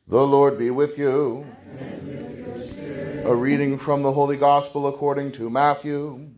The Lord be with you. A reading from the Holy Gospel according to Matthew.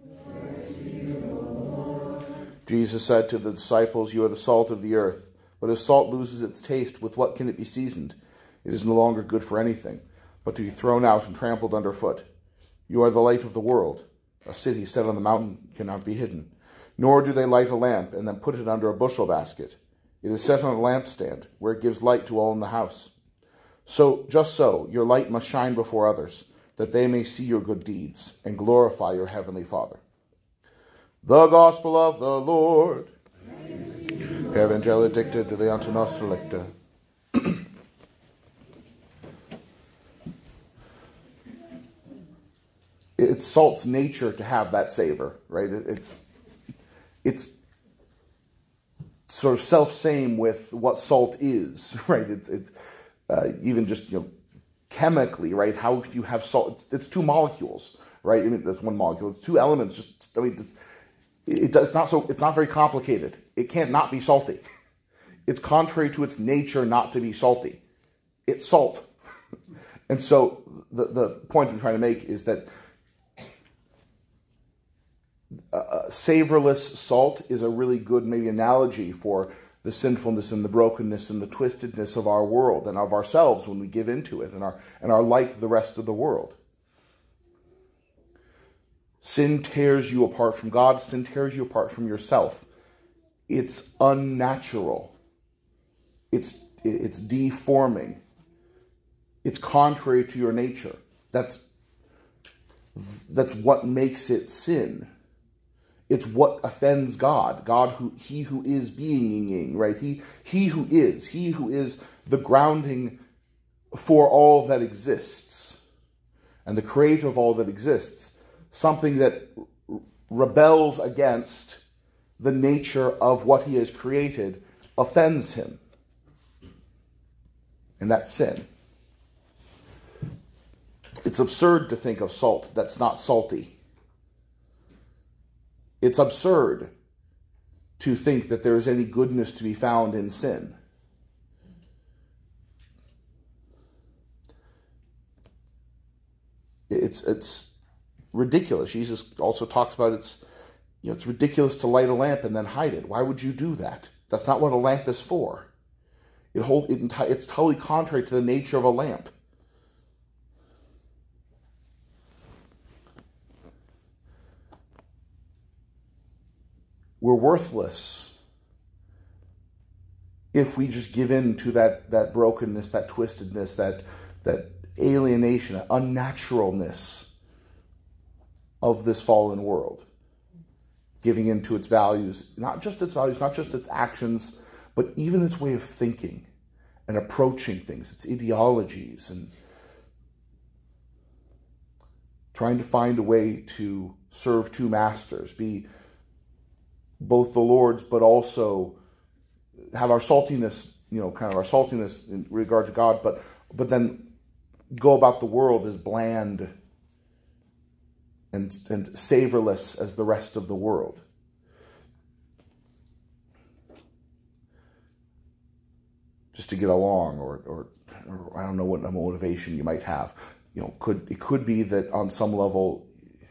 Jesus said to the disciples, "You are the salt of the earth. But if salt loses its taste, with what can it be seasoned? It is no longer good for anything, but to be thrown out and trampled underfoot. You are the light of the world. A city set on the mountain cannot be hidden. Nor do they light a lamp and then put it under a bushel basket. It is set on a lampstand, where it gives light to all in the house. Just so, your light must shine before others, that they may see your good deeds and glorify your heavenly Father." The Gospel of the Lord. Per Evangeli dicta de leanta nostra lecta. It's salt's nature to have that savor, right? It's sort of self-same with what salt is, right? Even just, chemically, right? How could you have salt? It's two molecules, right? I mean, there's one molecule. It's two elements. It's not very complicated. It can't not be salty. It's contrary to its nature not to be salty. It's salt. And so the point I'm trying to make is that savorless salt is a really good maybe analogy for the sinfulness and the brokenness and the twistedness of our world and of ourselves when we give into it and are like the rest of the world. Sin tears you apart from God. Sin tears you apart from yourself. It's unnatural. It's deforming. It's contrary to your nature. That's what makes it sin. It's what offends God. He who is being, right? He who is the grounding for all that exists and the creator of all that exists. Something that rebels against the nature of what he has created offends him. And that's sin. It's absurd to think of salt that's not salty. It's absurd to think that there is any goodness to be found in sin. It's ridiculous. Jesus also talks about it's ridiculous to light a lamp and then hide it. Why would you do that? That's not what a lamp is for. It's totally contrary to the nature of a lamp. We're worthless if we just give in to that brokenness, that twistedness, that alienation, that unnaturalness of this fallen world. Giving in to its values, not just its values, not just its actions, but even its way of thinking and approaching things, its ideologies, and trying to find a way to serve two masters, be both the Lord's, but also have our saltiness, kind of our saltiness in regard to God, but then go about the world as bland and savorless as the rest of the world. Just to get along, or I don't know what motivation you might have. It could be that on some level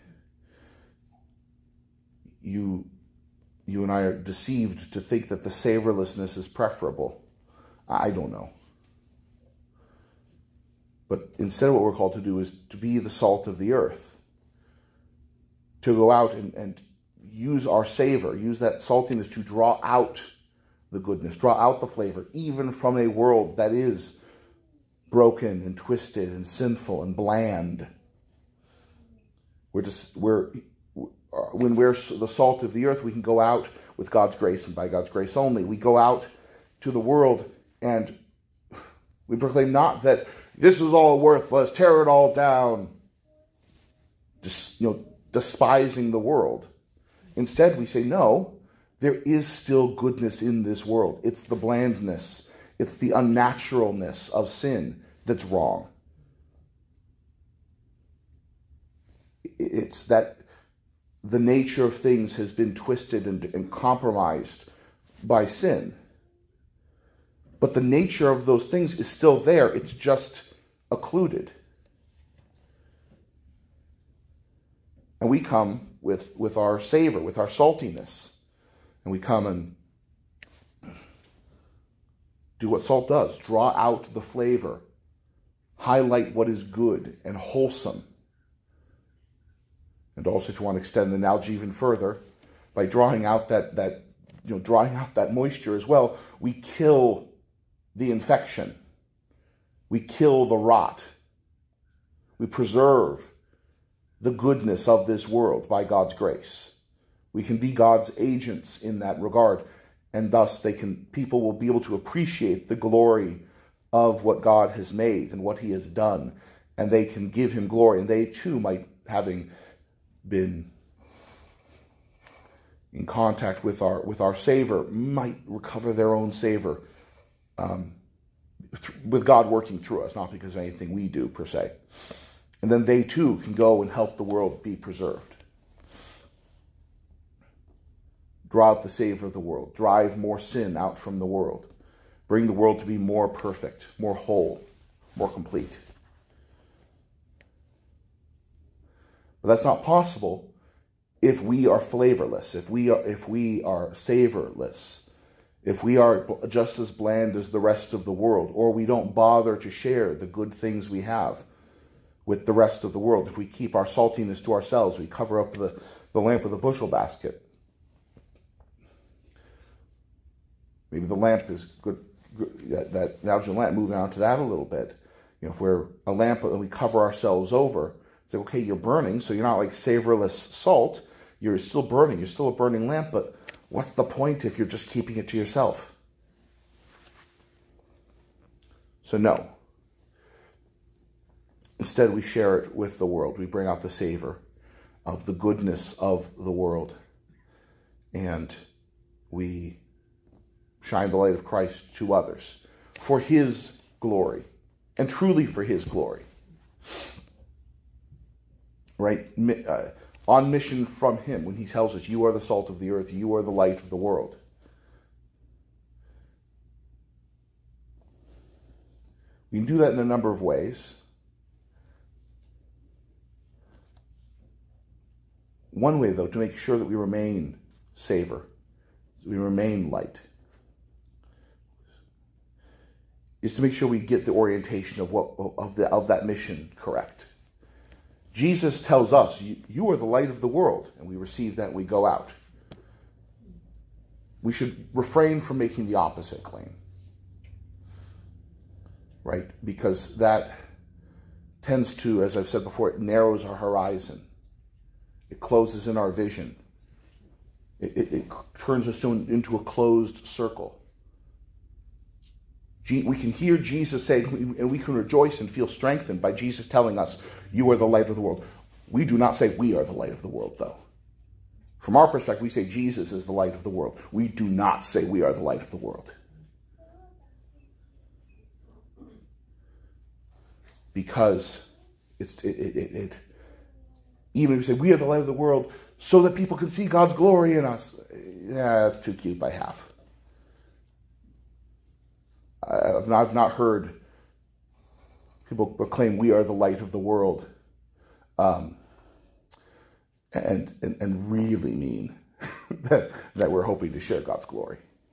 you and I are deceived to think that the savorlessness is preferable. I don't know. But instead what we're called to do is to be the salt of the earth. To go out and use our savor, use that saltiness to draw out the goodness, draw out the flavor, even from a world that is broken and twisted and sinful and bland. When we're the salt of the earth, we can go out with God's grace and by God's grace only. We go out to the world and we proclaim not that this is all worthless, tear it all down, just, despising the world. Instead, we say, no, there is still goodness in this world. It's the blandness, it's the unnaturalness of sin that's wrong. It's that the nature of things has been twisted and compromised by sin. But the nature of those things is still there. It's just occluded. And we come with our savor, with our saltiness. And we come and do what salt does. Draw out the flavor. Highlight what is good and wholesome. And also, if you want to extend the analogy even further, by drawing out that moisture as well, we kill the infection. We kill the rot. We preserve the goodness of this world by God's grace. We can be God's agents in that regard, and thus people will be able to appreciate the glory of what God has made and what he has done, and they can give him glory, and they too might, having been in contact with our savor, might recover their own savor with God working through us, not because of anything we do per se. And then they too can go and help the world be preserved. Draw out the savor of the world. Drive more sin out from the world. Bring the world to be more perfect, more whole, more complete. But that's not possible if we are flavorless, if we are savorless, if we are just as bland as the rest of the world, or we don't bother to share the good things we have with the rest of the world. If we keep our saltiness to ourselves, we cover up the lamp with a bushel basket. Maybe the lamp is good, that analogy of the lamp, moving on to that a little bit. If we're a lamp and we cover ourselves over, say, okay, you're burning, so you're not like savorless salt. You're still burning. You're still a burning lamp, but what's the point if you're just keeping it to yourself? So no. Instead, we share it with the world. We bring out the savor of the goodness of the world. And we shine the light of Christ to others for his glory, and truly for his glory. Right? On mission from him, when he tells us, you are the salt of the earth, you are the light of the world. We can do that in a number of ways. One way, though, to make sure that we remain savor, we remain light, is to make sure we get the orientation of that mission correct. Jesus tells us, you are the light of the world, and we receive that and we go out. We should refrain from making the opposite claim, right? Because that tends to, as I've said before, it narrows our horizon. It closes in our vision. It turns us into a closed circle. We can hear Jesus say, and we can rejoice and feel strengthened by Jesus telling us, you are the light of the world. We do not say we are the light of the world, though. From our perspective, we say Jesus is the light of the world. We do not say we are the light of the world. Because even if we say we are the light of the world so that people can see God's glory in us, yeah, that's too cute by half. I've not heard people proclaim we are the light of the world, and really mean that we're hoping to share God's glory.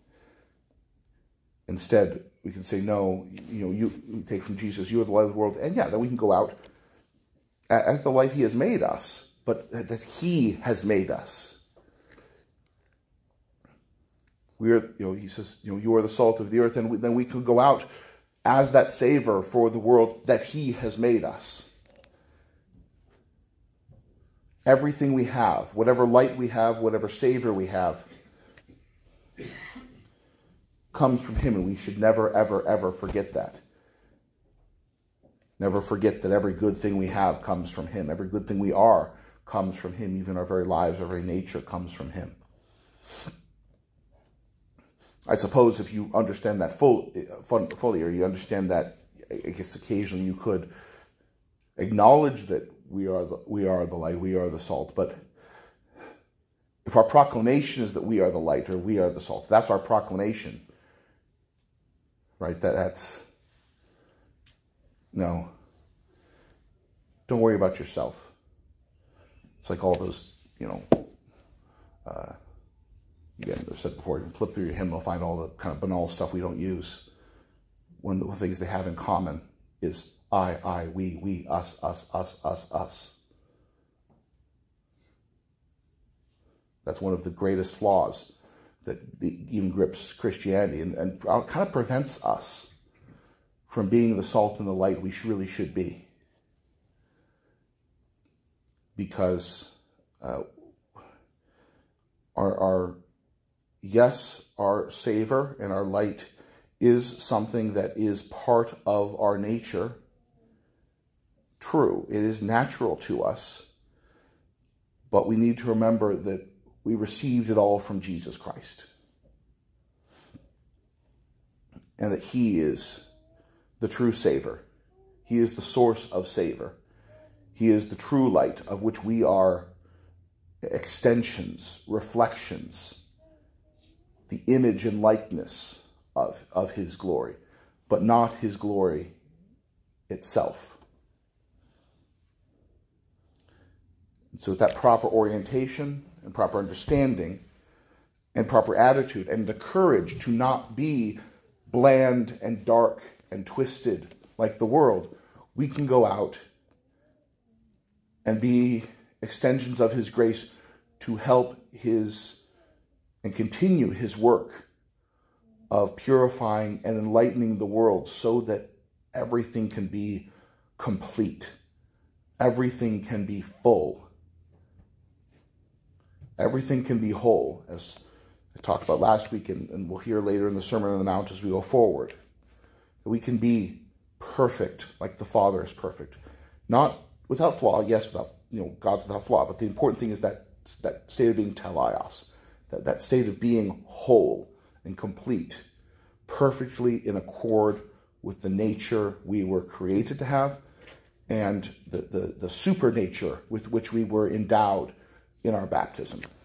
Instead, we can say, no, you take from Jesus, you are the light of the world, and yeah, then we can go out as the light he has made us, but that he has made us. We are, he says, you are the salt of the earth, and then we can go out as that savor for the world that he has made us. Everything we have, whatever light we have, whatever savor we have, comes from him, and we should never, ever, ever forget that. Never forget that every good thing we have comes from him. Every good thing we are comes from him. Even our very lives, our very nature comes from him. I suppose if you understand that fully, or you understand that, I guess occasionally you could acknowledge that we are the light, we are the salt. But if our proclamation is that we are the light or we are the salt, that's our proclamation. right? That's, no, don't worry about yourself. It's like all those, again, I've said before, you can flip through your hymnal, find all the kind of banal stuff we don't use. One of the things they have in common is I, we, us, us. That's one of the greatest flaws that even grips Christianity and kind of prevents us from being the salt and the light we really should be. Because our savor and our light is something that is part of our nature. True, it is natural to us, but we need to remember that we received it all from Jesus Christ, and that He is the true savor. He is the source of savor. He is the true light of which we are extensions, reflections, the image and likeness of His glory, but not His glory itself. And so with that proper orientation and proper understanding and proper attitude and the courage to not be bland and dark and twisted like the world, we can go out and be extensions of His grace to help His and continue His work of purifying and enlightening the world so that everything can be complete. Everything can be full. Everything can be whole, as I talked about last week, and we'll hear later in the Sermon on the Mount as we go forward. We can be perfect like the Father is perfect. Not without flaw, yes, God's without flaw, but the important thing is that state of being teleios, that state of being whole and complete, perfectly in accord with the nature we were created to have and the super nature with which we were endowed in our baptism.